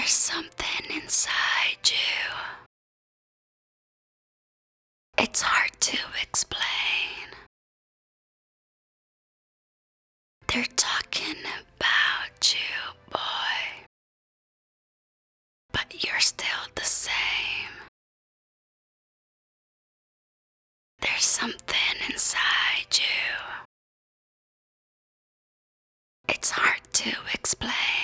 There's something inside you. It's hard to explain. They're talking about you, boy. But you're still the same. There's something inside you. It's hard to explain.